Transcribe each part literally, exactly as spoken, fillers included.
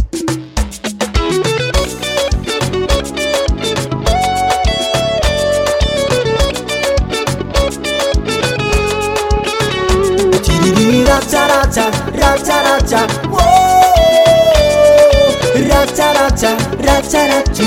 Racha, racha, racha, oh, racha, racha, racha, racha.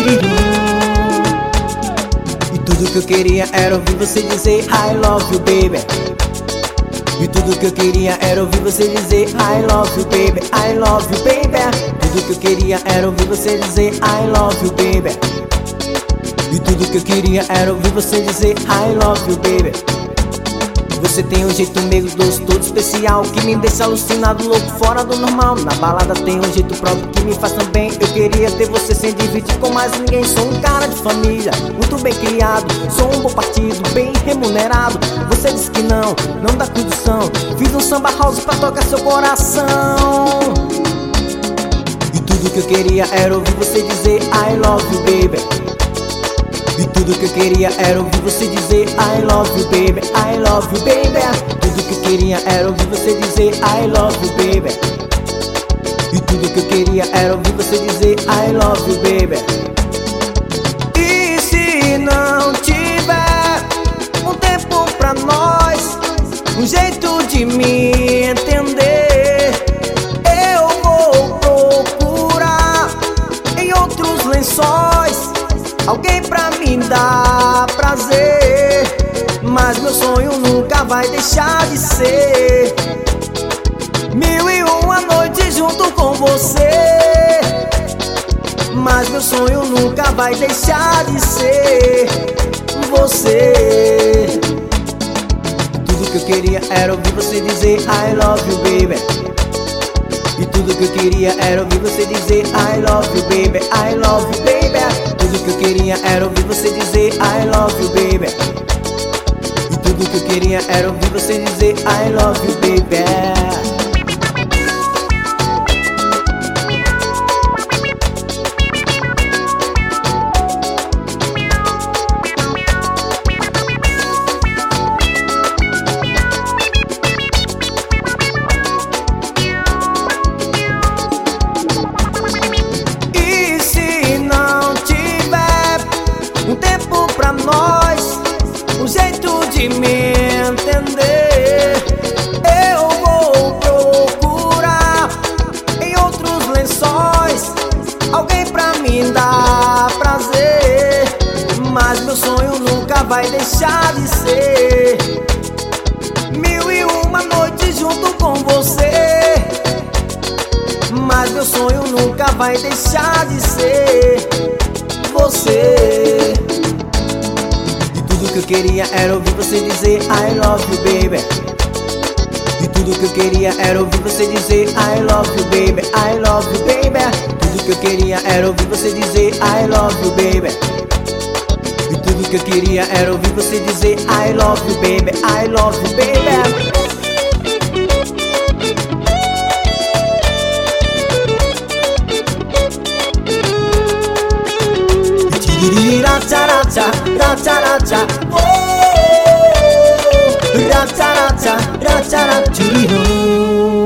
E tudo que eu queria era ouvir você dizer I love you, baby. E tudo que eu queria era ouvir você dizer I love you, baby, I love you, baby. Tudo que eu queria era ouvir você dizer I love you, baby. E tudo que eu queria era ouvir você dizer I love you, baby. Você tem um jeito meio doce, todo especial, que me deixa alucinado, louco, fora do normal. Na balada tem um jeito próprio que me faz também. Eu queria ter você sem dividir com mais ninguém. Sou um cara de família, muito bem criado. Sou um bom partido, bem remunerado. Você disse que não, não dá condição. Fiz um samba house pra tocar seu coração. E tudo que eu queria era ouvir você dizer I love you, baby. E tudo que eu queria era ouvir você dizer I love you, baby, I love you, baby. Tudo que eu queria era ouvir você dizer I love you, baby. E tudo que eu queria era ouvir você dizer I love you, baby. E se não tiver um tempo pra nós, um jeito de me entender, eu vou procurar em outros lençóis alguém pra me dar prazer. Mas meu sonho nunca vai deixar de ser mil e uma noites junto com você. Mas meu sonho nunca vai deixar de ser você. Tudo que eu queria era ouvir você dizer I love you, baby. E tudo que eu queria era ouvir você dizer I love you, baby, I love you, baby. Tudo que eu queria era ouvir você dizer I love you, baby. E tudo que eu queria era ouvir você dizer I love you, baby. Nós, um jeito de me entender, eu vou procurar em outros lençóis alguém pra me dar prazer. Mas meu sonho nunca vai deixar de ser mil e uma noites junto com você. Mas meu sonho nunca vai deixar de ser você. Tudo que eu queria era ouvir você dizer I love you, baby. E tudo que eu queria era ouvir você dizer I love you, baby, I love you, baby. Tudo que eu queria era ouvir você dizer I love you, baby. E tudo que eu queria era ouvir você dizer I love you, baby, I love you, baby. Racha, racha, racha, racha, oh, racha, racha, racha, racha.